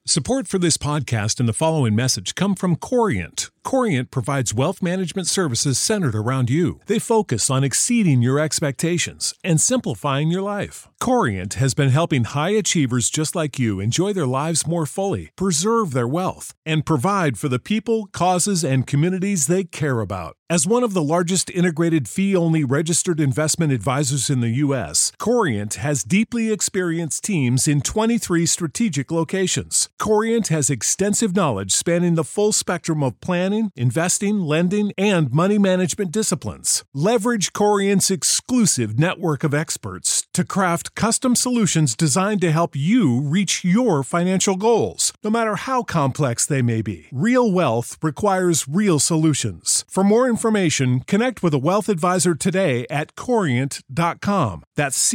Support for this podcast and the following message come from Corient. Corient provides wealth management services centered around you. They focus on exceeding your expectations and simplifying your life. Corient has been helping high achievers just like you enjoy their lives more fully, preserve their wealth, and provide for the people, causes, and communities they care about. As one of the largest integrated fee-only registered investment advisors in the U.S., Corient has deeply experienced teams in 23 strategic locations. Corient has extensive knowledge spanning the full spectrum of planning, investing, lending, and money management disciplines. Leverage Corient's exclusive network of experts to craft custom solutions designed to help you reach your financial goals, no matter how complex they may be. Real wealth requires real solutions. For more information, connect with a wealth advisor today at Corient.com. That's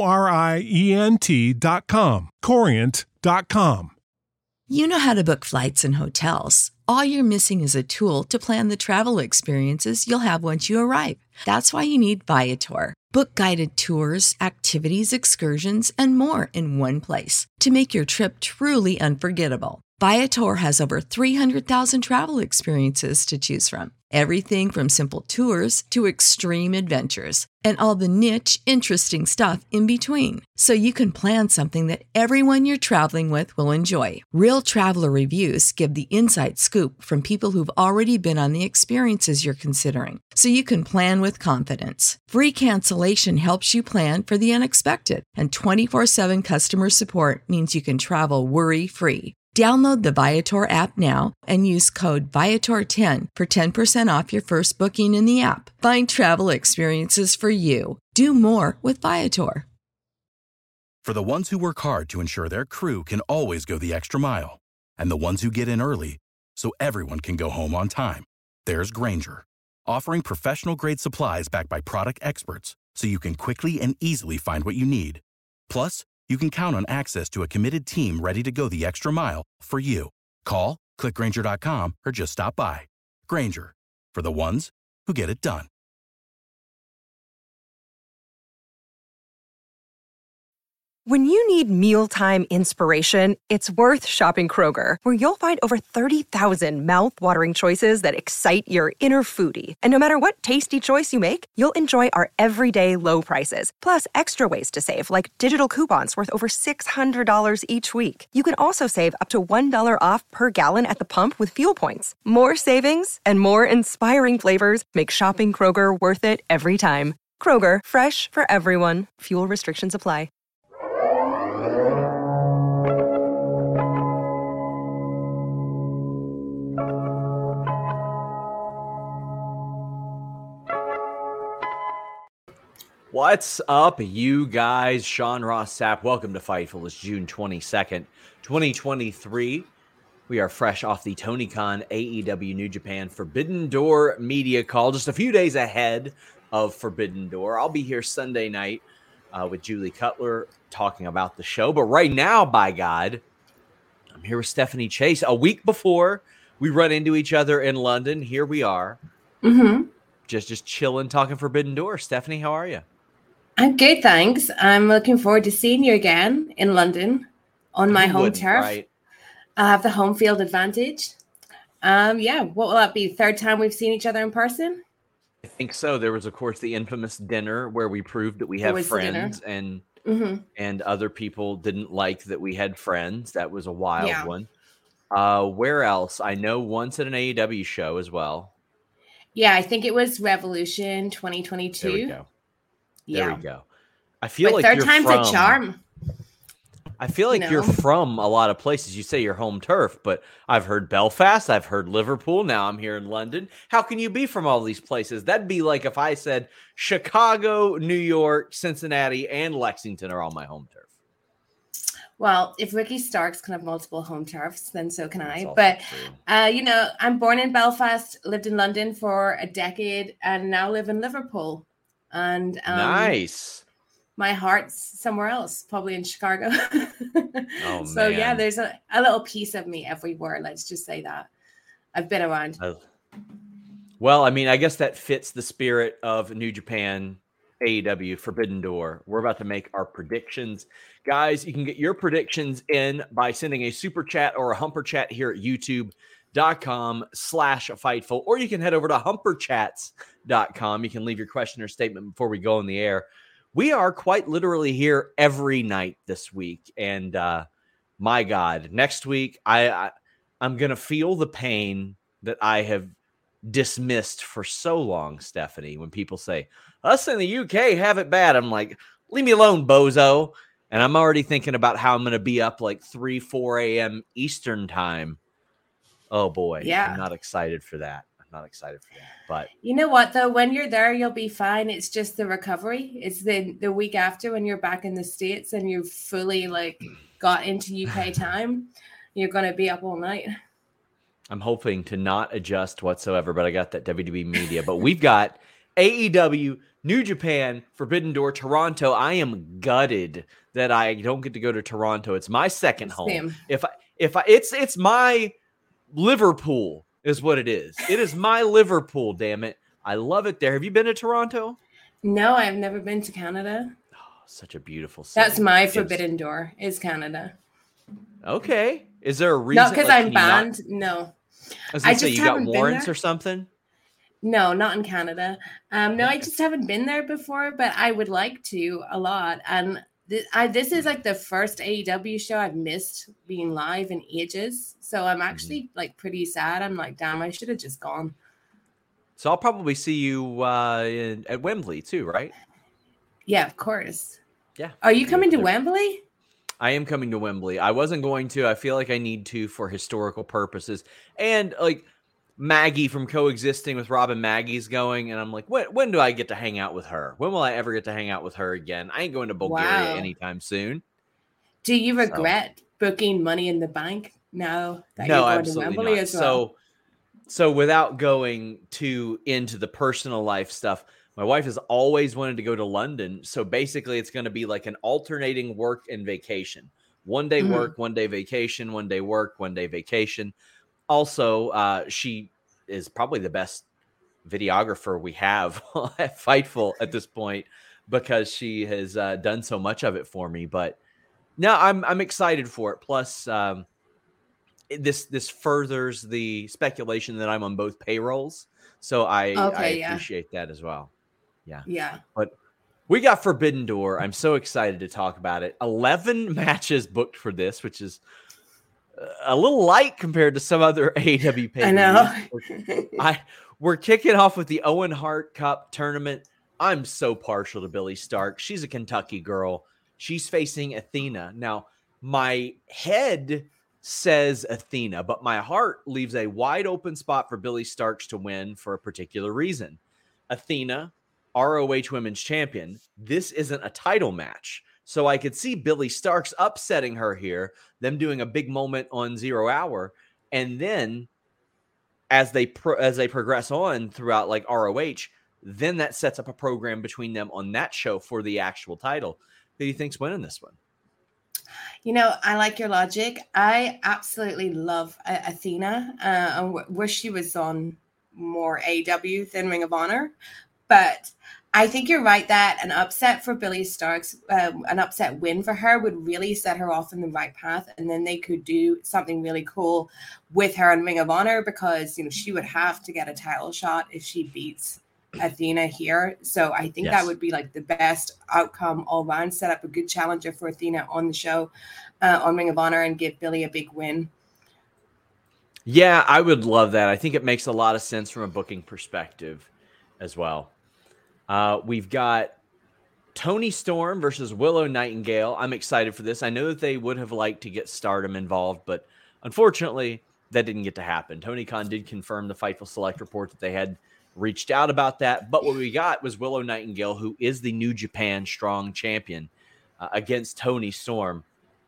Corient.com. Corient.com. You know how to book flights and hotels. All you're missing is a tool to plan the travel experiences you'll have once you arrive. That's why you need Viator. Book guided tours, activities, excursions, and more in one place to make your trip truly unforgettable. Viator has over 300,000 travel experiences to choose from. Everything from simple tours to extreme adventures and all the niche, interesting stuff in between. So you can plan something that everyone you're traveling with will enjoy. Real traveler reviews give the inside scoop from people who've already been on the experiences you're considering. So you can plan with confidence. Free cancellation helps you plan for the unexpected. And 24/7 customer support means you can travel worry-free. Download the Viator app now and use code Viator10 for 10% off your first booking in the app. Find travel experiences for you. Do more with Viator. For the ones who work hard to ensure their crew can always go the extra mile, and the ones who get in early so everyone can go home on time, there's Grainger, offering professional-grade supplies backed by product experts so you can quickly and easily find what you need. Plus, you can count on access to a committed team ready to go the extra mile for you. Call, click Grainger.com, or just stop by. Grainger, for the ones who get it done. When you need mealtime inspiration, it's worth shopping Kroger, where you'll find over 30,000 mouth-watering choices that excite your inner foodie. And no matter what tasty choice you make, you'll enjoy our everyday low prices, plus extra ways to save, like digital coupons worth over $600 each week. You can also save up to $1 off per gallon at the pump with fuel points. More savings and more inspiring flavors make shopping Kroger worth it every time. Kroger, fresh for everyone. Fuel restrictions apply. What's up, you guys? Sean Ross Sapp. Welcome to Fightful. It's June 22nd, 2023. We are fresh off the Tony Khan AEW New Japan Forbidden Door media call, just a few days ahead of Forbidden Door. I'll be here Sunday night with Julie Cutler talking about the show. But right now, by God, I'm here with Stephanie Chase. A week before we run into each other in London, here we are. Just chilling, talking Forbidden Door. Stephanie, how are you? I'm good, thanks. I'm looking forward to seeing you again in London on my home turf. Right. I have the home field advantage. What will that be? Third time we've seen each other in person? I think so. There was, of course, the infamous dinner where we proved that we have friends, and other people didn't like that we had friends. That was a wild one. Where else? I know once at an AEW show as well. Yeah, I think it was Revolution 2022. There we go. Yeah. There we go. I feel like third you're time's a charm. I feel like you're from a lot of places. You say you're home turf, but I've heard Belfast, I've heard Liverpool. Now I'm here in London. How can you be from all these places? That'd be like if I said Chicago, New York, Cincinnati, and Lexington are all my home turf. Well, if Ricky Starks can have multiple home turfs, then so can I. But, I'm born in Belfast, lived in London for a decade, and now live in Liverpool. And nice. My heart's somewhere else, probably in Chicago. Oh, so, man. yeah, there's a little piece of me everywhere. Let's just say that. I've been around. Well, I mean, I guess that fits the spirit of New Japan AEW Forbidden Door. We're about to make our predictions. Guys, you can get your predictions in by sending a super chat or a humper chat here at youtube.com/Fightful, or you can head over to humperchats.com. You can leave your question or statement before we go on the air. We are quite literally here every night this week. And my God, next week, I'm going to feel the pain that I have dismissed for so long, Stephanie, when people say, us in the UK have it bad. I'm like, leave me alone, bozo. And I'm already thinking about how I'm going to be up like 4 a.m. Eastern time. Oh, boy. Yeah. I'm not excited for that. But you know what, though? When you're there, you'll be fine. It's just the recovery. It's the week after when you're back in the States and you've fully like got into UK time. You're going to be up all night. I'm hoping to not adjust whatsoever, but I got that WWE media. But we've got AEW, New Japan, Forbidden Door, Toronto. I am gutted that I don't get to go to Toronto. It's my second home. Same. It's my Liverpool is what it is. It is my Liverpool, damn it. I love it there. Have you been to Toronto? No, I've never been to Canada. Oh, such a beautiful city. That's my Forbidden Door, is Canada. Okay. Is there a reason? Not because I'm banned. No. I just you got warrants or something? No, not in Canada. No, I just haven't been there before, but I would like to a lot. And this is like the first AEW show I've missed being live in ages. So I'm actually like pretty sad. I'm like, damn, I should have just gone. So I'll probably see you at Wembley too, right? Yeah, of course. Yeah. Are you coming to Wembley? I am coming to Wembley. I wasn't going to. I feel like I need to for historical purposes. And like Maggie from Coexisting with Rob and Maggie's going. And I'm like, when do I get to hang out with her? When will I ever get to hang out with her again? I ain't going to Bulgaria anytime soon. Do you regret booking Money in the Bank now that you're going to Wembley as well? So without going too into the personal life stuff, my wife has always wanted to go to London. So basically it's going to be like an alternating work and vacation. One day work, one day vacation, one day work, one day vacation. Also, she is probably the best videographer we have at Fightful at this point because she has done so much of it for me. But no, I'm excited for it. Plus, this furthers the speculation that I'm on both payrolls. So I appreciate that as well. Yeah. But we got Forbidden Door. I'm so excited to talk about it. 11 matches booked for this, which is a little light compared to some other AEW pay. I know. We're kicking off with the Owen Hart Cup tournament. I'm so partial to Billie Starkz. She's a Kentucky girl. She's facing Athena. Now, my head says Athena, but my heart leaves a wide open spot for Billie Starkz to win for a particular reason. Athena, ROH Women's Champion. This isn't a title match. So I could see Billie Starkz upsetting her here, them doing a big moment on 0 Hour. And then as they progress on throughout like ROH, then that sets up a program between them on that show for the actual title. Who do you think's winning this one? You know, I like your logic. I absolutely love Athena. I wish she was on more AEW than Ring of Honor. But I think you're right that an upset for Billie Starkz, an upset win for her would really set her off in the right path. And then they could do something really cool with her in Ring of Honor because, you know, she would have to get a title shot if she beats Athena here. So I think that would be like the best outcome all around, set up a good challenger for Athena on the show on Ring of Honor and give Billie a big win. Yeah, I would love that. I think it makes a lot of sense from a booking perspective as well. We've got Toni Storm versus Willow Nightingale. I'm excited for this. I know that they would have liked to get Stardom involved, but unfortunately, that didn't get to happen. Tony Khan did confirm the Fightful Select report that they had reached out about that, but what we got was Willow Nightingale, who is the New Japan Strong Champion, against Toni Storm.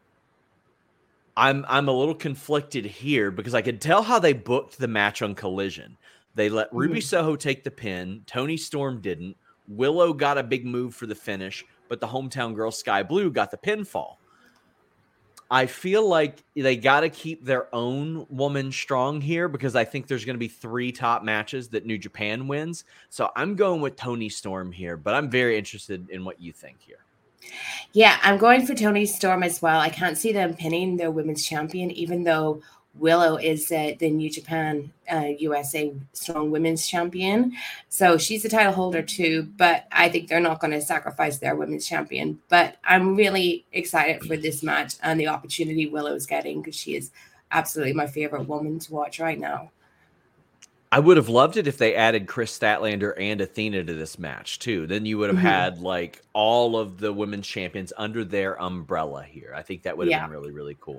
I'm a little conflicted here because I could tell how they booked the match on Collision. They let Ruby Soho take the pin. Toni Storm didn't. Willow got a big move for the finish, but the hometown girl Sky Blue got the pinfall. I feel like they got to keep their own woman strong here because I think there's going to be 3 top matches that New Japan wins. So I'm going with Toni Storm here, but I'm very interested in what you think here. Yeah, I'm going for Toni Storm as well. I can't see them pinning their women's champion, even though Willow is the New Japan USA Strong Women's Champion. So she's the title holder too, but I think they're not going to sacrifice their women's champion. But I'm really excited for this match and the opportunity Willow's getting because she is absolutely my favorite woman to watch right now. I would have loved it if they added Chris Statlander and Athena to this match too. Then you would have had like all of the women's champions under their umbrella here. I think that would have been really, really cool.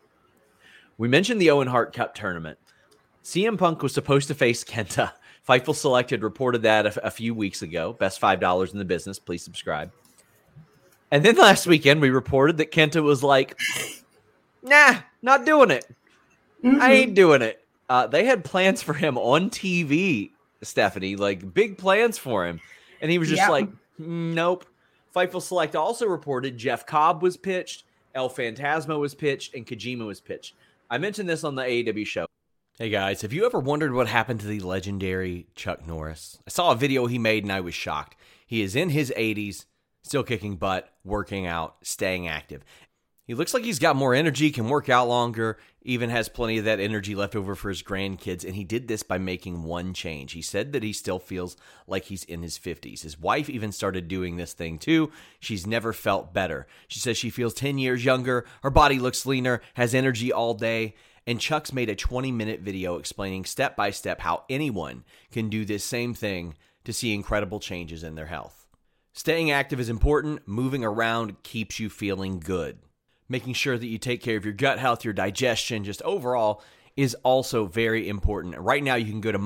We mentioned the Owen Hart Cup tournament. CM Punk was supposed to face Kenta. Fightful Select had reported that a few weeks ago. Best $5 in the business. Please subscribe. And then last weekend, we reported that Kenta was like, nah, not doing it. I ain't doing it. They had plans for him on TV, Stephanie, like big plans for him. And he was just like, nope. Fightful Select also reported Jeff Cobb was pitched, El Phantasmo was pitched, and Kojima was pitched. I mentioned this on the AEW show. Hey guys, have you ever wondered what happened to the legendary Chuck Norris? I saw a video he made and I was shocked. He is in his 80s, still kicking butt, working out, staying active. He looks like he's got more energy, can work out longer, even has plenty of that energy left over for his grandkids, and he did this by making one change. He said that he still feels like he's in his 50s. His wife even started doing this thing too. She's never felt better. She says she feels 10 years younger, her body looks leaner, has energy all day, and Chuck's made a 20-minute video explaining step by step how anyone can do this same thing to see incredible changes in their health. Staying active is important. Moving around keeps you feeling good. Making sure that you take care of your gut health, your digestion, just overall is also very important. Right now, you can go to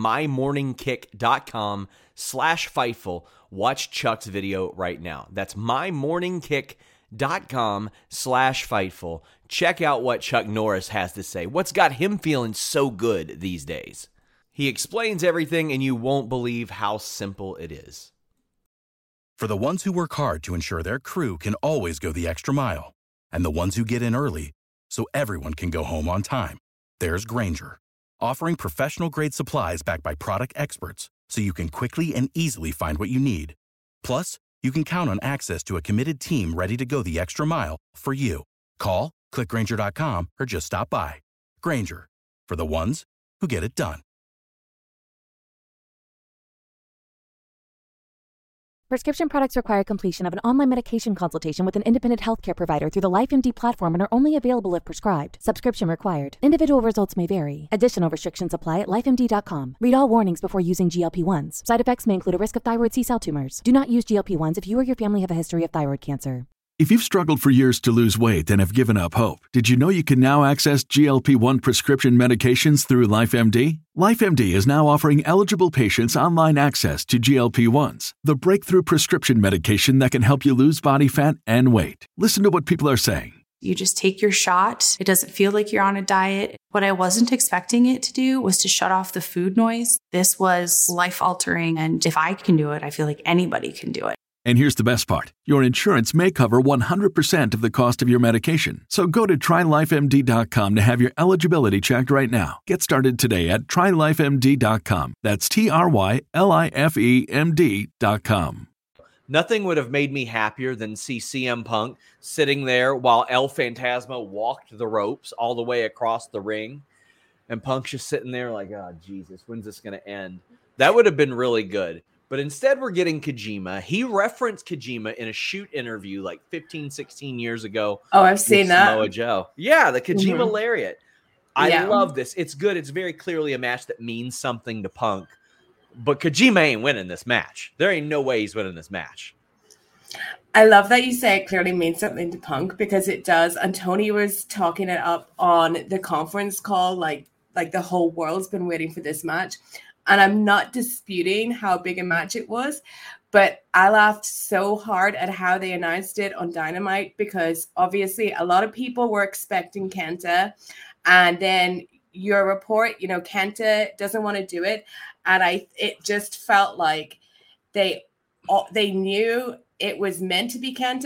mymorningkick.com/Fightful. Watch Chuck's video right now. That's mymorningkick.com/Fightful. Check out what Chuck Norris has to say. What's got him feeling so good these days? He explains everything, and you won't believe how simple it is. For the ones who work hard to ensure their crew can always go the extra mile, and the ones who get in early so everyone can go home on time, there's Grainger, offering professional-grade supplies backed by product experts so you can quickly and easily find what you need. Plus, you can count on access to a committed team ready to go the extra mile for you. Call, click Grainger.com, or just stop by. Grainger, for the ones who get it done. Prescription products require completion of an online medication consultation with an independent healthcare provider through the LifeMD platform and are only available if prescribed. Subscription required. Individual results may vary. Additional restrictions apply at lifemd.com. Read all warnings before using GLP-1s. Side effects may include a risk of thyroid C-cell tumors. Do not use GLP-1s if you or your family have a history of thyroid cancer. If you've struggled for years to lose weight and have given up hope, did you know you can now access GLP-1 prescription medications through LifeMD? LifeMD is now offering eligible patients online access to GLP-1s, the breakthrough prescription medication that can help you lose body fat and weight. Listen to what people are saying. You just take your shot. It doesn't feel like you're on a diet. What I wasn't expecting it to do was to shut off the food noise. This was life-altering, and if I can do it, I feel like anybody can do it. And here's the best part. Your insurance may cover 100% of the cost of your medication. So go to TryLifeMD.com to have your eligibility checked right now. Get started today at TryLifeMD.com. That's TryLifeMD.com. Nothing would have made me happier than see CM Punk sitting there while El Phantasmo walked the ropes all the way across the ring. And Punk's just sitting there like, oh, Jesus, when's this going to end? That would have been really good. But instead, we're getting Kojima. He referenced Kojima in a shoot interview like 15, 16 years ago. Oh, I've seen that. Samoa Joe. Yeah, the Kojima Lariat. I love this. It's good. It's very clearly a match that means something to Punk. But Kojima ain't winning this match. There ain't no way he's winning this match. I love that you say it clearly means something to Punk because it does. And Tony was talking it up on the conference call like the whole world's been waiting for this match. And I'm not disputing how big a match it was, but I laughed so hard at how they announced it on Dynamite because obviously a lot of people were expecting Kenta. And then your report, Kenta doesn't want to do it. And it just felt like they knew it was meant to be Kenta,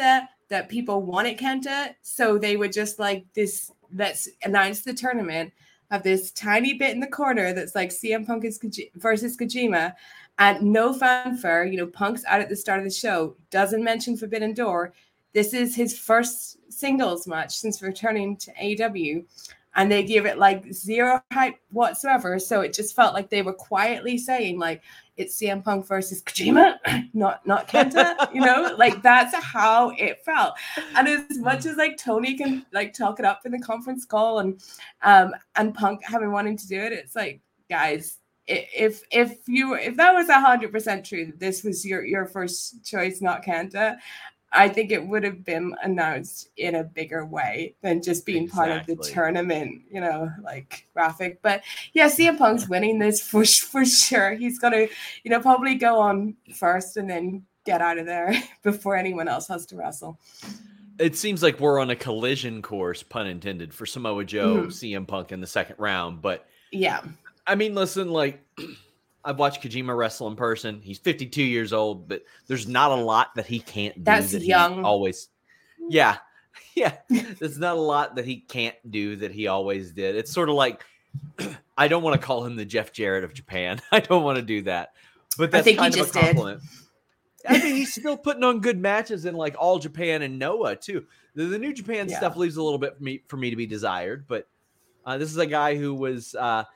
that people wanted Kenta. So they would just like this, let's announce the tournament, have this tiny bit in the corner that's like CM Punk versus Kojima, and no fanfare. You know, Punk's out at the start of the show, doesn't mention Forbidden Door. This is his first singles match since returning to AEW. And they give it like zero hype whatsoever. So it just felt like they were quietly saying like, it's CM Punk versus Kojima, not Kenta, you know, like that's how it felt. And as much as like Tony can like talk it up in the conference call and Punk having wanting to do it, it's like, guys, if that was 100% true, that this was your first choice, not Kenta, I think it would have been announced in a bigger way than just being part of the tournament, you know, like graphic. But yeah, CM Punk's winning this for sure. He's going to, you know, probably go on first and then get out of there before anyone else has to wrestle. It seems like we're on a collision course, pun intended, for Samoa Joe, CM Punk in the second round. But yeah, I mean, listen, like, I've watched Kojima wrestle in person. He's 52 years old, but there's not a lot that he can't do. That's that young. He always, yeah. There's not a lot that he can't do that he always did. It's sort of like, I don't want to call him the Jeff Jarrett of Japan. I don't want to do that, but that's kind of a compliment. I mean, he's still putting on good matches in like All Japan and Noah too. The New Japan stuff leaves a little bit for me to be desired, but this is a guy who was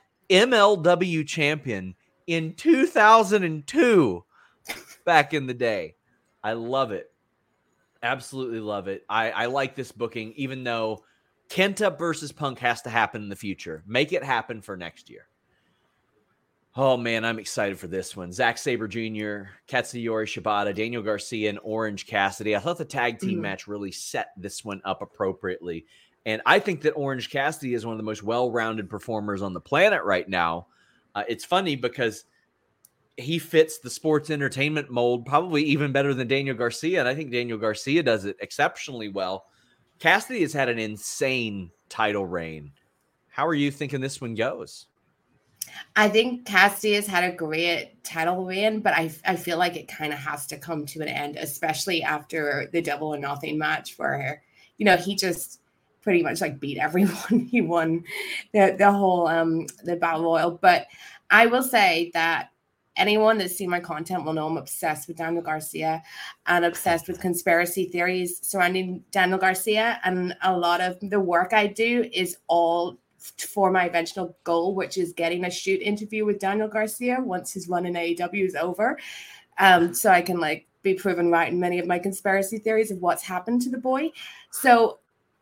MLW champion in 2002, back in the day. I love it. Absolutely love it. I like this booking, even though Kenta versus Punk has to happen in the future. Make it happen for next year. Oh, man, I'm excited for this one. Zack Sabre Jr., Katsuyori Shibata, Daniel Garcia, and Orange Cassidy. I thought the tag team match really set this one up appropriately. And I think that Orange Cassidy is one of the most well-rounded performers on the planet right now. It's funny because he fits the sports entertainment mold probably even better than Daniel Garcia, and I think Daniel Garcia does it exceptionally well. Cassidy has had an insane title reign. How are you thinking this one goes? I think Cassidy has had a great title reign, but I feel like it kind of has to come to an end, especially after the Double or Nothing match where, you know, he just pretty much like beat everyone. He won the whole the Battle Royal. But I will say that anyone that's seen my content will know I'm obsessed with Daniel Garcia and obsessed with conspiracy theories surrounding Daniel Garcia. And a lot of the work I do is all for my eventual goal, which is getting a shoot interview with Daniel Garcia once his run in AEW is over. So I can like be proven right in many of my conspiracy theories of what's happened to the boy. So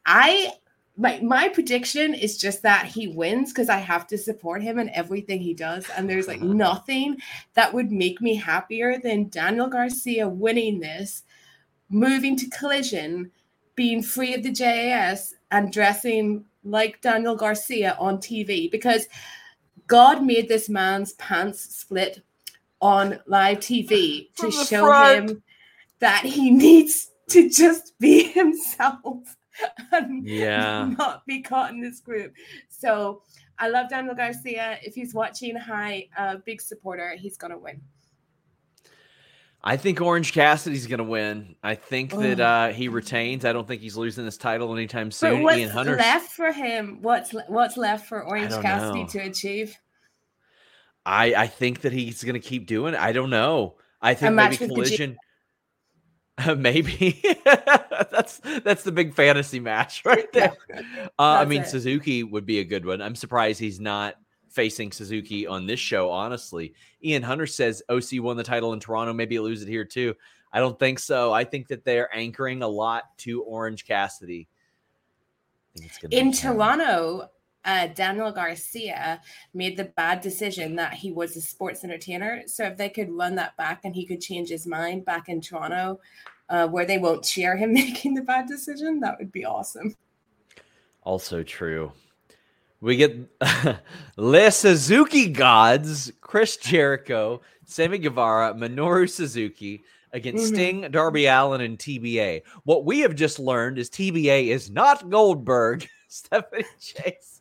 my prediction is just that he wins because I have to support him in everything he does. And there's like nothing that would make me happier than Daniel Garcia winning this, moving to Collision, being free of the JAS, and dressing like Daniel Garcia on TV, because God made this man's pants split on live TV to show him that he needs to just be himself and not be caught in this group. So I love Daniel Garcia. If he's watching, big supporter. He's going to win. I think Orange Cassidy's going to win. I think that he retains. I don't think he's losing this title anytime soon. But what's left for him? What's left for Orange Cassidy to achieve? I think that he's going to keep doing it. I don't know. I think maybe Collision. Maybe that's the big fantasy match right there. I mean, Suzuki would be a good one. I'm surprised he's not facing Suzuki on this show, honestly. Ian Hunter says OC won the title in Toronto. Maybe he'll lose it here too. I don't think so. I think that they're anchoring a lot to Orange Cassidy. I think it's gonna in Toronto, Daniel Garcia made the bad decision that he was a sports entertainer. So if they could run that back and he could change his mind back in Toronto, where they won't cheer him making the bad decision, that would be awesome. Also true. We get Le Suzuki Gods, Chris Jericho, Sammy Guevara, Minoru Suzuki against Sting, Darby Allin, and TBA. What we have just learned is TBA is not Goldberg, Stephanie Chase.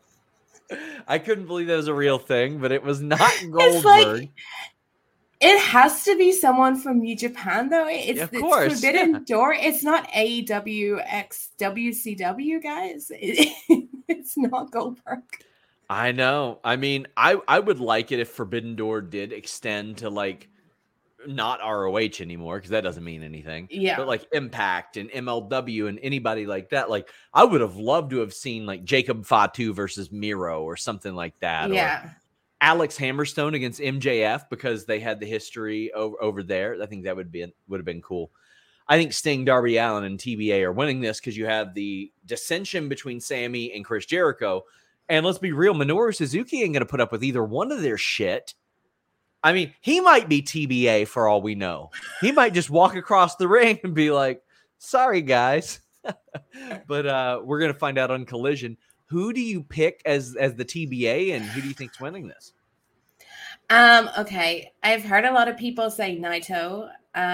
I couldn't believe that was a real thing, but it was not Goldberg. It has to be someone from New Japan, though. It's Forbidden Door. It's not AEW x WCW, guys. It's not Goldberg. I know. I mean, I would like it if Forbidden Door did extend to like not ROH anymore, because that doesn't mean anything. Yeah. But like Impact and MLW and anybody like that. Like I would have loved to have seen like Jacob Fatu versus Miro or something like that. Yeah. Or Alex Hammerstone against MJF, because they had the history over there. I think that would have been cool. I think Sting, Darby Allin, and TBA are winning this because you have the dissension between Sammy and Chris Jericho. And let's be real, Minoru Suzuki ain't going to put up with either one of their shit. I mean, he might be TBA for all we know. He might just walk across the ring and be like, sorry, guys. But we're going to find out on Collision. Who do you pick as the TBA, and who do you think's winning this? Okay. I've heard a lot of people say Naito.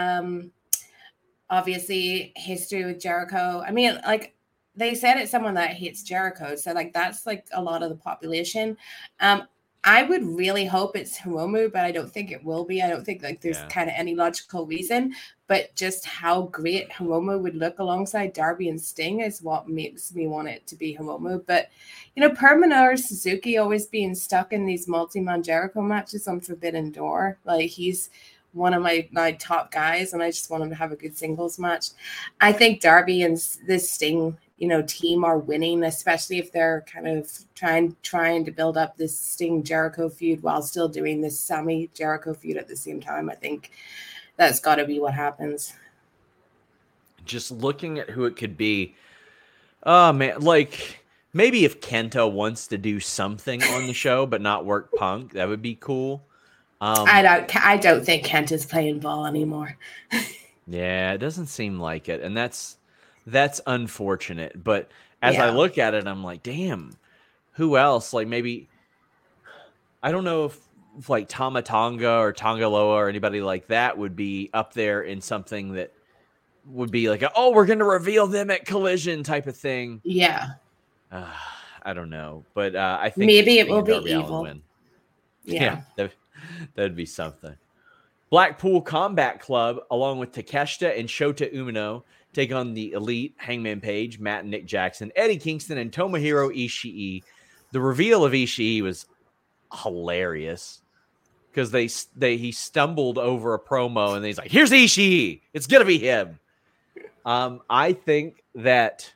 Obviously, history with Jericho. I mean, like, they said it's someone that hates Jericho. So, like, that's, like, a lot of the population. I would really hope it's Hiromu, but I don't think it will be. I don't think, like, there's kind of any logical reason. But just how great Hiromu would look alongside Darby and Sting is what makes me want it to be Hiromu. But, you know, per Minoru Suzuki always being stuck in these multi-man Jericho matches on Forbidden Door. Like, he's one of my top guys, and I just want him to have a good singles match. I think Darby and this Sting, you know, team are winning, especially if they're kind of trying to build up this Sting Jericho feud while still doing this Sammy Jericho feud at the same time. I think that's got to be what happens. Just looking at who it could be. Oh man, like maybe if Kenta wants to do something on the show but not work Punk, that would be cool. I don't think Kenta's playing ball anymore. Yeah, it doesn't seem like it, and that's unfortunate. But as I look at it, I'm like, damn, who else? Like maybe I don't know if like Tama Tonga or Tongaloa or anybody like that would be up there in something that would be like, oh, we're going to reveal them at Collision type of thing. Yeah. I don't know, but I think maybe it will be Evil. Win. Yeah, that'd be something. Blackpool Combat Club, along with Takeshita and Shota Umino, take on the Elite, Hangman Page, Matt and Nick Jackson, Eddie Kingston, and Tomohiro Ishii. The reveal of Ishii was hilarious because he stumbled over a promo and he's like, here's Ishii. It's going to be him. I think that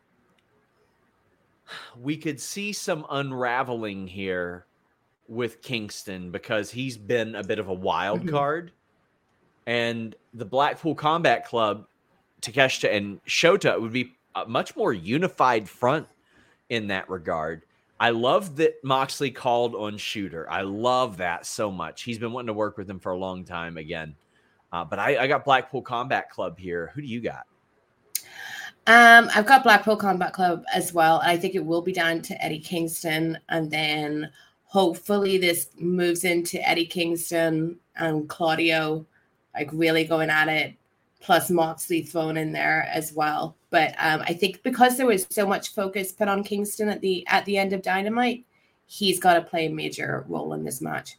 we could see some unraveling here with Kingston because he's been a bit of a wild card. And the Blackpool Combat Club, Takeshita and Shota, would be a much more unified front in that regard. I love that Moxley called on Shooter. I love that so much. He's been wanting to work with him for a long time again. But I got Blackpool Combat Club here. Who do you got? I've got Blackpool Combat Club as well. I think it will be down to Eddie Kingston, and then hopefully this moves into Eddie Kingston and Claudio, like really going at it, plus Moxley thrown in there as well. But I think because there was so much focus put on Kingston at the end of Dynamite, he's got to play a major role in this match.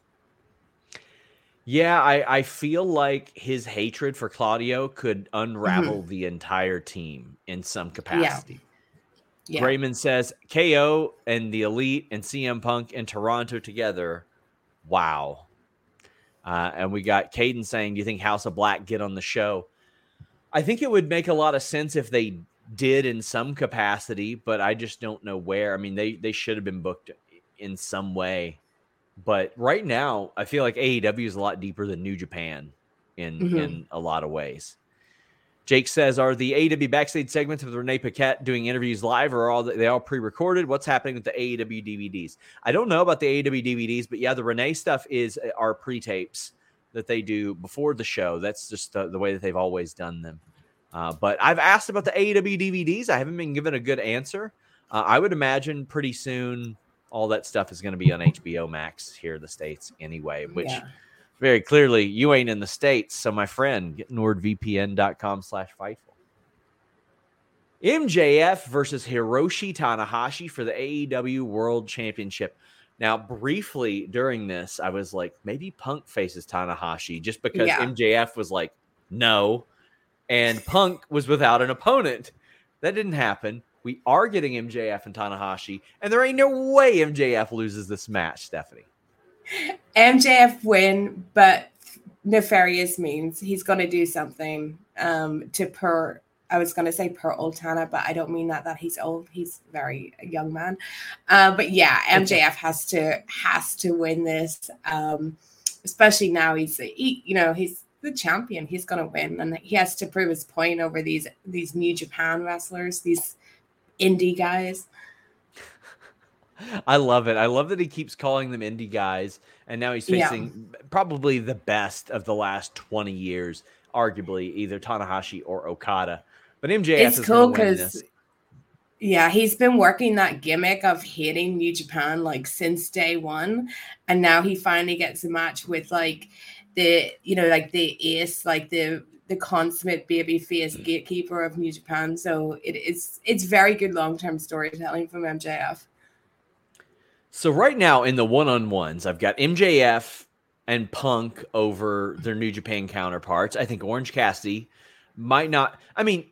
Yeah, I feel like his hatred for Claudio could unravel the entire team in some capacity. Yeah. Grayman says, KO and the Elite and CM Punk in Toronto together. Wow. And we got Caden saying, do you think House of Black get on the show? I think it would make a lot of sense if they did in some capacity, but I just don't know where. I mean, they should have been booked in some way. But right now, I feel like AEW is a lot deeper than New Japan in a lot of ways. Jake says, are the AEW backstage segments with Renee Paquette doing interviews live, or are they all pre-recorded? What's happening with the AEW DVDs? I don't know about the AEW DVDs, but yeah, the Renee stuff are pre-tapes that they do before the show. That's just the way that they've always done them. But I've asked about the AEW DVDs. I haven't been given a good answer. I would imagine pretty soon all that stuff is going to be on HBO Max here in the States anyway, which very clearly you ain't in the States. So my friend, get nordvpn.com/Fightful. MJF versus Hiroshi Tanahashi for the AEW World Championship. Now, briefly during this, I was like, maybe Punk faces Tanahashi just because MJF was like, no. And Punk was without an opponent. That didn't happen. We are getting MJF and Tanahashi, and there ain't no way MJF loses this match, Stephanie. MJF win, but nefarious means he's going to do something I was going to say per old Tana, but I don't mean that he's old. He's very a young man. But yeah, MJF has to win this, especially now he's the champion. He's going to win, and he has to prove his point over these New Japan wrestlers, these indie guys. I love it. I love that he keeps calling them indie guys, and now he's facing probably the best of the last 20 years, arguably either Tanahashi or Okada. But MJF is cool because he's been working that gimmick of hating New Japan like since day one, and now he finally gets a match with like the ace, like the consummate babyface gatekeeper of New Japan. So it's very good long-term storytelling from MJF. So right now in the one-on-ones, I've got MJF and Punk over their New Japan counterparts. I think Orange Cassidy might not. I mean,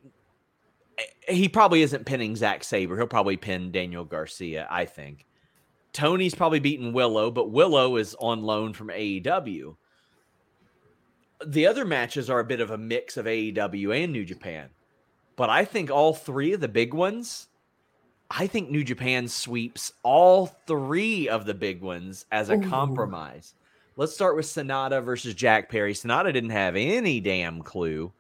he probably isn't pinning Zack Sabre. He'll probably pin Daniel Garcia, I think. Tony's probably beating Willow, but Willow is on loan from AEW. The other matches are a bit of a mix of AEW and New Japan. But I think all three of the big ones, I think New Japan sweeps all three of the big ones as a compromise. Let's start with Sonata versus Jack Perry. Sonata didn't have any damn clue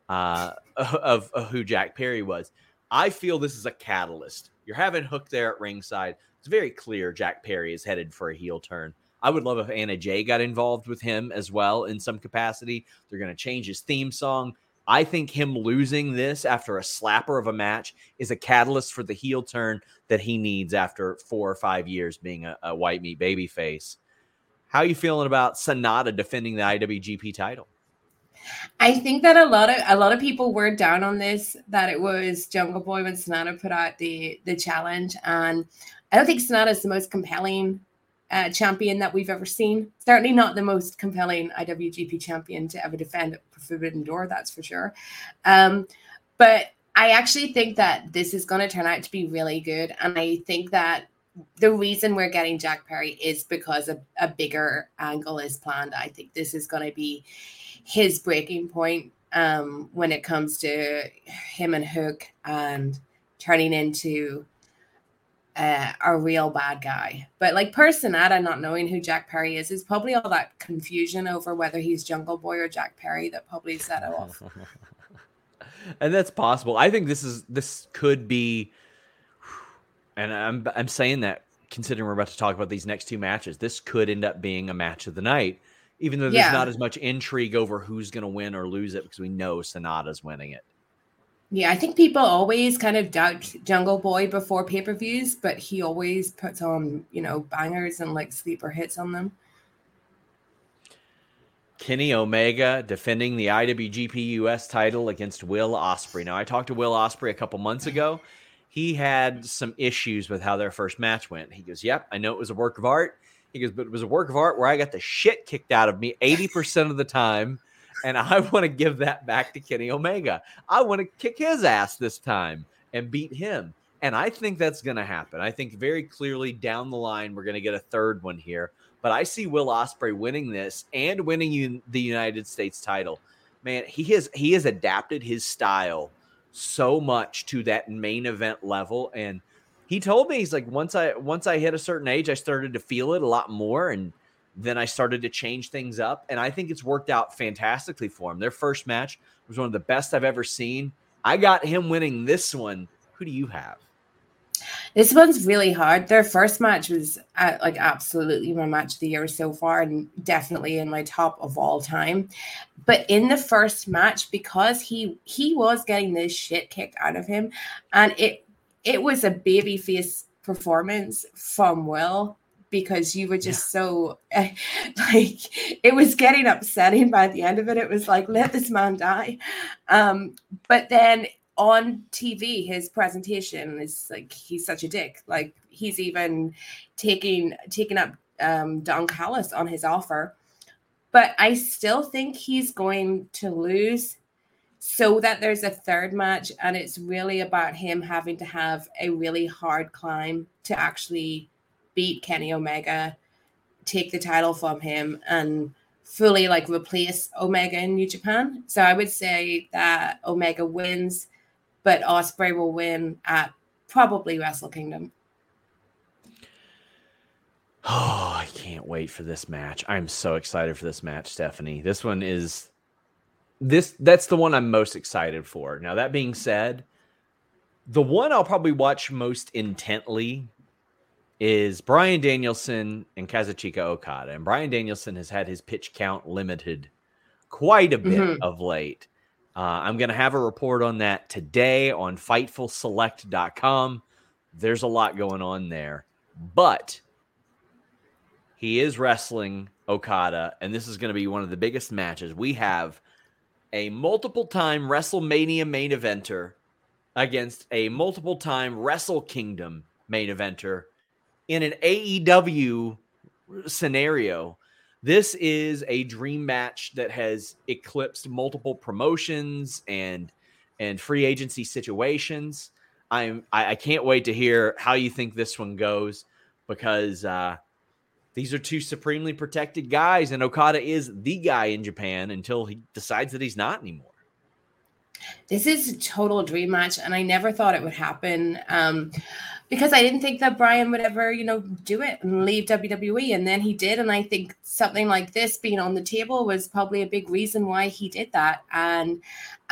of who Jack Perry was. I feel this is a catalyst. You're having Hook there at ringside. It's very clear Jack Perry is headed for a heel turn. I would love if Anna Jay got involved with him as well in some capacity. They're going to change his theme song. I think him losing this after a slapper of a match is a catalyst for the heel turn that he needs after 4 or 5 years being a white meat babyface. How are you feeling about Sonata defending the IWGP title? I think that a lot of people were down on this, that it was Jungle Boy when Sonata put out the challenge. And I don't think Sonata is the most compelling champion that we've ever seen. Certainly not the most compelling IWGP champion to ever defend Forbidden Door, that's for sure. But I actually think that this is going to turn out to be really good. And I think that the reason we're getting Jack Perry is because a bigger angle is planned. I think this is going to be his breaking point when it comes to him and Hook and turning into a real bad guy. But like Sonata not knowing who Jack Perry is probably all that confusion over whether he's Jungle Boy or Jack Perry that probably set it off. And that's possible. I think this could be, and I'm saying that considering we're about to talk about these next two matches, this could end up being a match of the night, even though there's not as much intrigue over who's going to win or lose it because we know Sonata's winning it. Yeah, I think people always kind of doubt Jungle Boy before pay-per-views, but he always puts on, bangers and like sleeper hits on them. Kenny Omega defending the IWGP US title against Will Ospreay. Now, I talked to Will Ospreay a couple months ago. He had some issues with how their first match went. He goes, yep, I know it was a work of art. He goes, but it was a work of art where I got the shit kicked out of me 80% of the time. And I want to give that back to Kenny Omega. I want to kick his ass this time and beat him. And I think that's going to happen. I think very clearly down the line, we're going to get a third one here. But I see Will Ospreay winning this and winning the United States title. Man, he has adapted his style so much to that main event level. And he told me, he's like, once I hit a certain age, I started to feel it a lot more. And then I started to change things up. And I think it's worked out fantastically for him. Their first match was one of the best I've ever seen. I got him winning this one. Who do you have? This one's really hard. Their first match was absolutely my match of the year so far, and definitely in my top of all time. But in the first match, because he was getting this shit kicked out of him, and it was a babyface performance from Will, because you were just so it was getting upsetting by the end of it. It was like, let this man die. But then on TV, his presentation is like, he's such a dick. Like, he's even taken up Don Callis on his offer. But I still think he's going to lose so that there's a third match. And it's really about him having to have a really hard climb to actually beat Kenny Omega, take the title from him, and fully like replace Omega in New Japan. So I would say that Omega wins, but Ospreay will win at probably Wrestle Kingdom. Oh, I can't wait for this match. I'm so excited for this match, Stephanie. This one is that's the one I'm most excited for. Now, that being said, the one I'll probably watch most intently is Bryan Danielson and Kazuchika Okada. And Bryan Danielson has had his pitch count limited quite a bit of late. I'm going to have a report on that today on FightfulSelect.com. There's a lot going on there. But he is wrestling Okada, and this is going to be one of the biggest matches. We have a multiple-time WrestleMania main eventer against a multiple-time Wrestle Kingdom main eventer in an AEW scenario. This is a dream match that has eclipsed multiple promotions and free agency situations. I can't wait to hear how you think this one goes, because these are two supremely protected guys, and Okada is the guy in Japan until he decides that he's not anymore. This is a total dream match, and I never thought it would happen because I didn't think that Bryan would ever, do it and leave WWE, and then he did, and I think something like this being on the table was probably a big reason why he did that. And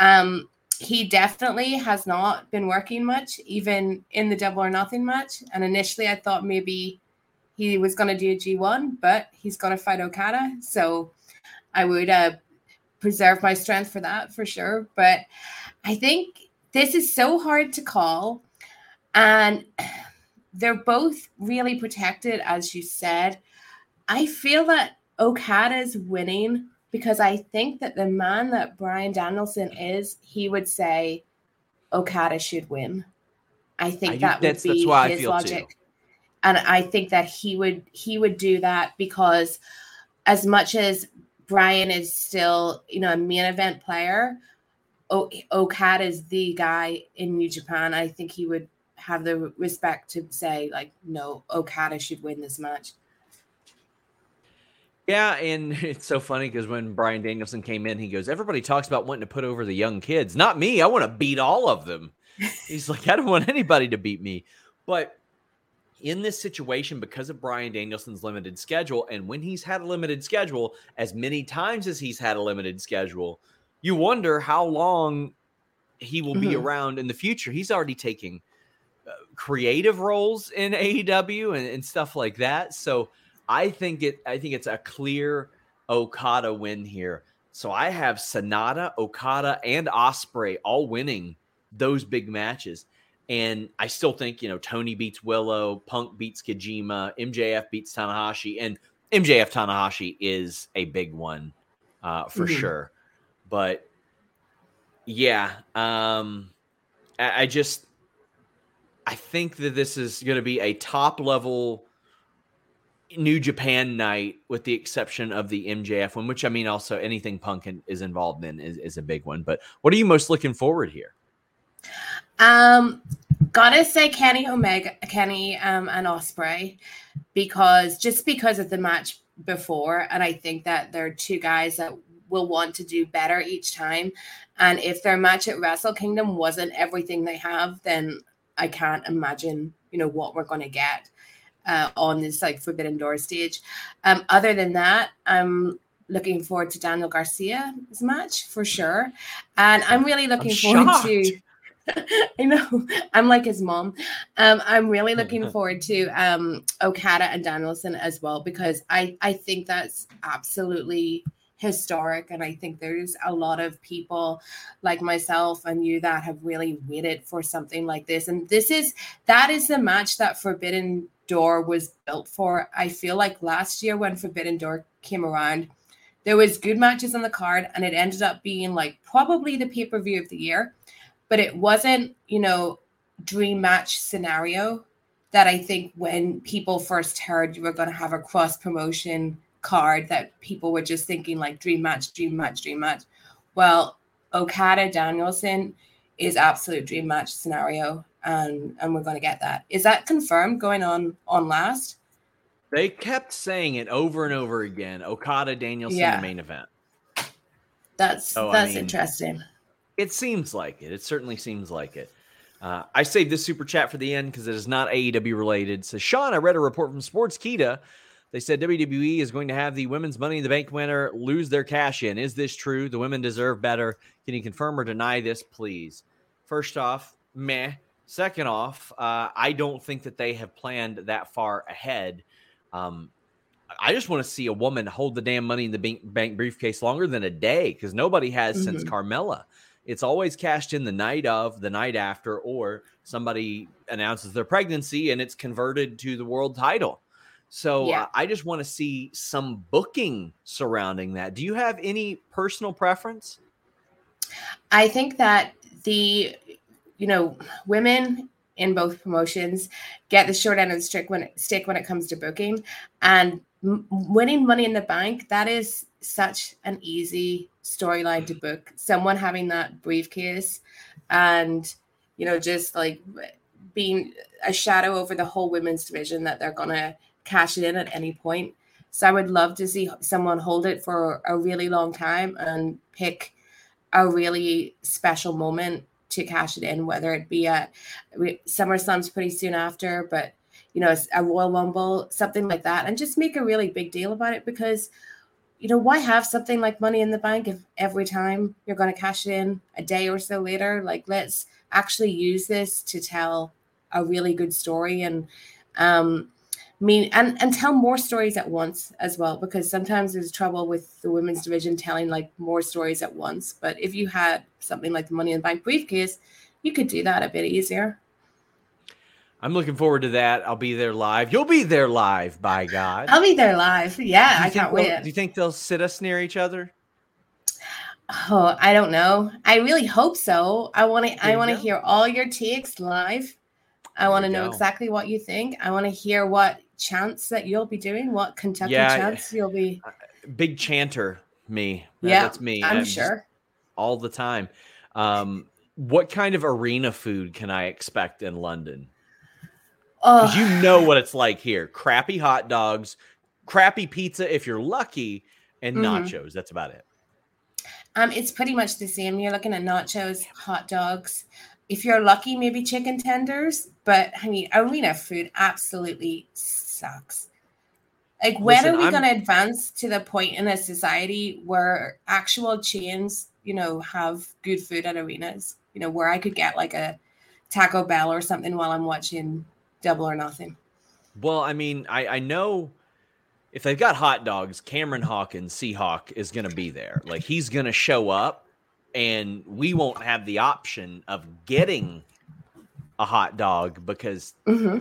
he definitely has not been working much, even in the Double or Nothing match. And initially I thought maybe he was going to do a G1, but he's going to fight Okada. So I would preserve my strength for that for sure. But I think this is so hard to call. And they're both really protected, as you said. I feel that Okada's winning because I think that the man that Bryan Danielson is, he would say Okada should win. I think that would be his logic. And I think that he would do that because as much as Bryan is still, a main event player, Okada is the guy in New Japan. I think he would have the respect to say, like, no, Okada should win this match. Yeah, and it's so funny because when Bryan Danielson came in, he goes, everybody talks about wanting to put over the young kids. Not me. I want to beat all of them. He's like, I don't want anybody to beat me. But in this situation, because of Bryan Danielson's limited schedule, and when he's had a limited schedule, as many times as he's had a limited schedule, you wonder how long he will be around in the future. He's already taking creative roles in AEW and stuff like that. So I think it's a clear Okada win here. So I have Sonata, Okada, and Ospreay all winning those big matches. And I still think, Tony beats Willow, Punk beats Kojima, MJF beats Tanahashi, and MJF Tanahashi is a big one for sure. But yeah, I think that this is going to be a top level New Japan night, with the exception of the MJF one, which also anything Punk is involved in is a big one. But what are you most looking forward here? Gotta say Kenny and Ospreay, because of the match before, and I think that they're two guys that will want to do better each time. And if their match at Wrestle Kingdom wasn't everything they have, then I can't imagine, what we're going to get on this Forbidden Door stage. Other than that, I'm looking forward to Daniel Garcia's match for sure, and I'm really looking forward to. I know, I'm like his mom. I'm really looking forward to Okada and Danielson as well, because I think that's absolutely historic. And I think there's a lot of people like myself and you that have really waited for something like this. And that is the match that Forbidden Door was built for. I feel like last year when Forbidden Door came around, there was good matches on the card, and it ended up being probably the pay-per-view of the year. But it wasn't, dream match scenario. that I think when people first heard you were going to have a cross promotion card, that people were just thinking like dream match, dream match, dream match. Well, Okada Danielson is absolute dream match scenario, and we're going to get that. Is that confirmed going on Last? They kept saying it over and over again. Okada Danielson, the main event. That's interesting. It seems like it. It certainly seems like it. I saved this super chat for the end because it is not AEW related. So, Sean, I read a report from Sportskeeda. They said WWE is going to have the women's Money in the Bank winner lose their cash in. Is this true? The women deserve better. Can you confirm or deny this, please? First off, meh. Second off, I don't think that they have planned that far ahead. I just want to see a woman hold the damn Money in the Bank briefcase longer than a day, because nobody has since Carmella. It's always cashed in the night of, the night after, or somebody announces their pregnancy and it's converted to the world title. So I just want to see some booking surrounding that. Do you have any personal preference? I think that the, women in both promotions get the short end of the stick when it comes to booking, and winning Money in the Bank. That is such an easy storyline to book. Someone having that briefcase and, just like being a shadow over the whole women's division, that they're going to cash it in at any point. So I would love to see someone hold it for a really long time and pick a really special moment to cash it in, whether it be at SummerSlam's pretty soon after, but a Royal Rumble, something like that, and just make a really big deal about it, because why have something like Money in the Bank if every time you're going to cash it in a day or so later? Like, let's actually use this to tell a really good story and tell more stories at once as well, because sometimes there's trouble with the women's division telling like more stories at once. But if you had something like the Money in the Bank briefcase, you could do that a bit easier. I'm looking forward to that. I'll be there live. You'll be there live, by God. I'll be there live. Yeah, I can't wait. Do you think they'll sit us near each other? Oh, I don't know. I really hope so. I want to hear all your takes live. I want to know exactly what you think. I want to hear what chants that you'll be doing, what Kentucky chants you'll be. Big chanter, me. Yeah, that's me. I'm sure. All the time. What kind of arena food can I expect in London? Because you know what it's like here. Crappy hot dogs, crappy pizza if you're lucky, and nachos. That's about it. It's pretty much the same. You're looking at nachos, hot dogs. If you're lucky, maybe chicken tenders. But, I mean, arena food absolutely sucks. Like, when are we going to advance to the point in a society where actual chains, have good food at arenas? Where I could get like a Taco Bell or something while I'm watching Double or Nothing. Well, I mean, I know if they've got hot dogs, Cameron Hawkins, Seahawk, is going to be there. Like, he's going to show up, and we won't have the option of getting a hot dog because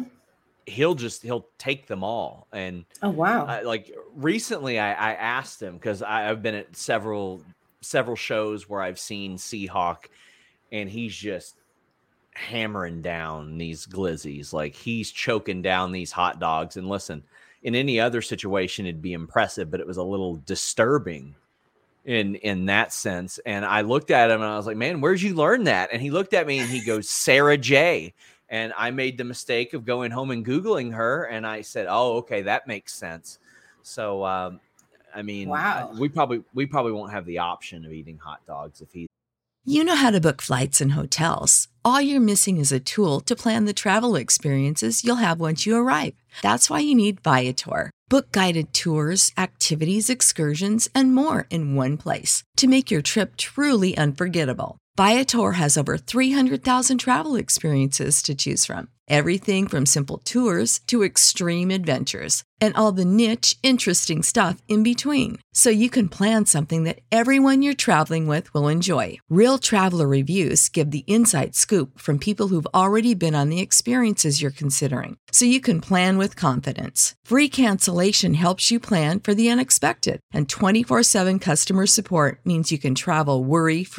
he'll take them all. And oh wow! Like recently, I asked him, because I've been at several shows where I've seen Seahawk, and he's just hammering down these glizzies. Like, he's choking down these hot dogs. And listen, in any other situation, it'd be impressive, but it was a little disturbing in that sense. And I looked at him and I was like, man, where'd you learn that? And he looked at me and he goes, Sarah J. And I made the mistake of going home and Googling her. And I said, oh, okay, that makes sense. So, I mean, wow. we probably won't have the option of eating hot dogs if he's. You know how to book flights and hotels. All you're missing is a tool to plan the travel experiences you'll have once you arrive. That's why you need Viator. Book guided tours, activities, excursions, and more in one place to make your trip truly unforgettable. Viator has over 300,000 travel experiences to choose from. Everything from simple tours to extreme adventures and all the niche, interesting stuff in between. So you can plan something that everyone you're traveling with will enjoy. Real traveler reviews give the inside scoop from people who've already been on the experiences you're considering. So you can plan with confidence. Free cancellation helps you plan for the unexpected. And 24/7 customer support means you can travel worry-free.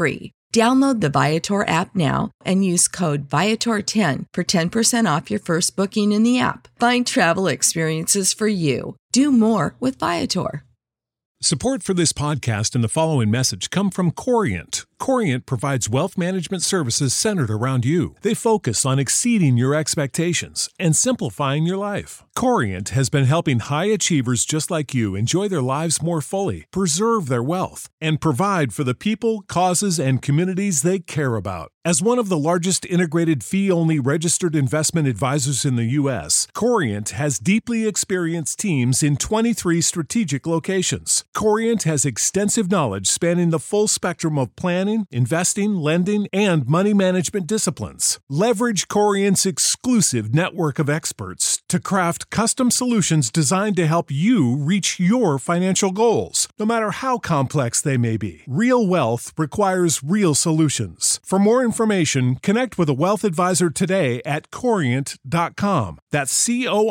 Download the Viator app now and use code Viator10 for 10% off your first booking in the app. Find travel experiences for you. Do more with Viator. Support for this podcast and the following message come from Corient. Corient provides wealth management services centered around you. They focus on exceeding your expectations and simplifying your life. Corient has been helping high achievers just like you enjoy their lives more fully, preserve their wealth, and provide for the people, causes, and communities they care about. As one of the largest integrated fee-only registered investment advisors in the U.S., Corient has deeply experienced teams in 23 strategic locations. Corient has extensive knowledge spanning the full spectrum of planning, investing, lending, and money management disciplines. Leverage Corient's exclusive network of experts to craft custom solutions designed to help you reach your financial goals, no matter how complex they may be. Real wealth requires real solutions. For more information, connect with a wealth advisor today at Corient.com. That's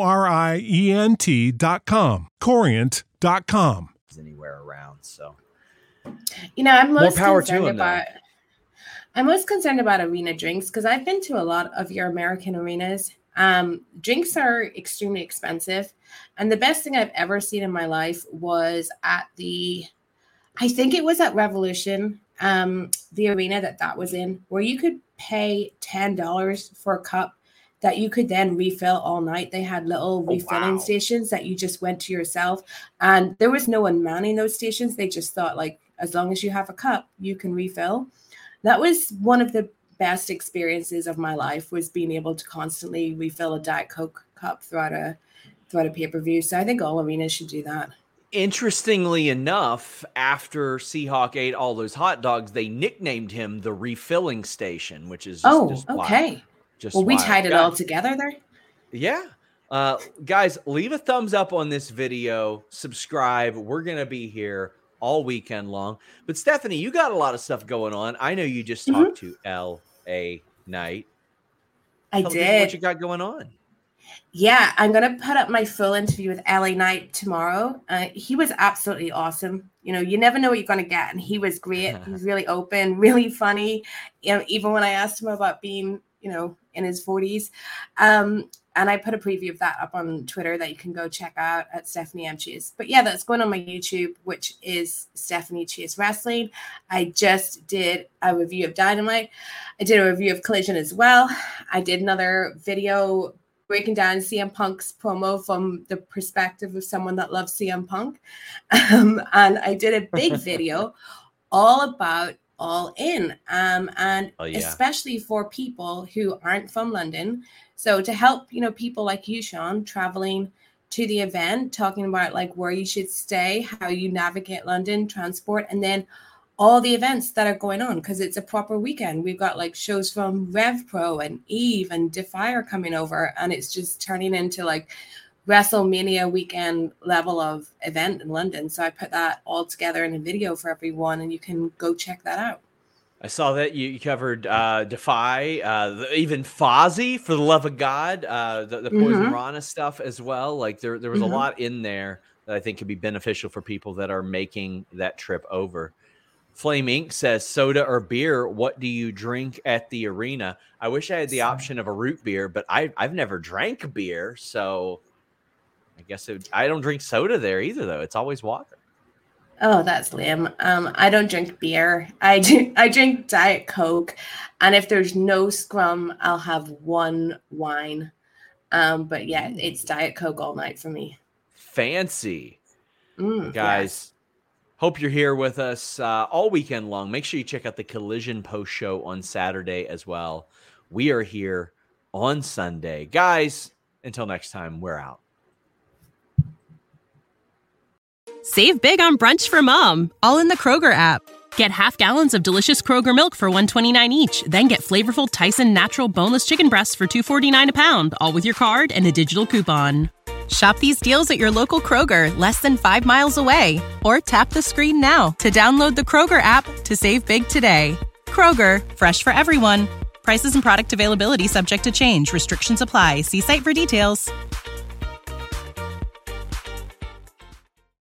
Corient.com. Corient.com. Anywhere around, so I'm most concerned about arena drinks because I've been to a lot of your American arenas. Drinks are extremely expensive, and the best thing I've ever seen in my life was I think it was at Revolution, the arena that was in, where you could pay $10 for a cup that you could then refill all night. They had little refilling stations that you just went to yourself. And there was no one manning those stations. They just thought, like, as long as you have a cup, you can refill. That was one of the best experiences of my life, was being able to constantly refill a Diet Coke cup throughout a pay-per-view. So I think all arenas should do that. Interestingly enough, after Seahawk ate all those hot dogs, they nicknamed him the refilling station, which is just okay. Wild. We tied it all together there. Yeah. Guys, leave a thumbs up on this video. Subscribe. We're going to be here all weekend long. But Stephanie, you got a lot of stuff going on. I know you just talked to L.A. Knight. I Tell did. What you got going on? Yeah, I'm going to put up my full interview with L.A. Knight tomorrow. He was absolutely awesome. You never know what you're going to get. And he was great. He was really open, really funny. Even when I asked him about being, in his 40s. And I put a preview of that up on Twitter that you can go check out at Stephanie M. Chase. But yeah, that's going on my YouTube, which is Stephanie Chase Wrestling. I just did a review of Dynamite. I did a review of Collision as well. I did another video breaking down CM Punk's promo from the perspective of someone that loves CM Punk. And I did a big video all about All In, especially for people who aren't from London. So to help, people like you, Sean, traveling to the event, talking about like where you should stay, how you navigate London, transport, and then all the events that are going on, because it's a proper weekend. We've got like shows from Rev Pro and Eve and Defy coming over, and it's just turning into like WrestleMania weekend level of event in London. So I put that all together in a video for everyone, and you can go check that out. I saw that you covered Defy, even Fozzy, for the love of God, the Poison Rana stuff as well. Like there was a lot in there that I think could be beneficial for people that are making that trip over. Flame Inc. says, soda or beer, what do you drink at the arena? I wish I had the option of a root beer, but I've never drank beer, so I guess I don't drink soda there either, though. It's always water. Oh, that's lame. I don't drink beer. I drink Diet Coke, and if there's no scrum, I'll have one wine. But yeah, it's Diet Coke all night for me. Fancy. Guys, yes. Hope you're here with us all weekend long. Make sure you check out the Collision post show on Saturday as well. We are here on Sunday. Guys, until next time, we're out. Save big on brunch for mom, all in the Kroger app. Get half gallons of delicious Kroger milk for $1.29 each. Then get flavorful Tyson natural boneless chicken breasts for $2.49 a pound, all with your card and a digital coupon. Shop these deals at your local Kroger, less than 5 miles away. Or tap the screen now to download the Kroger app to save big today. Kroger, fresh for everyone. Prices and product availability subject to change. Restrictions apply. See site for details.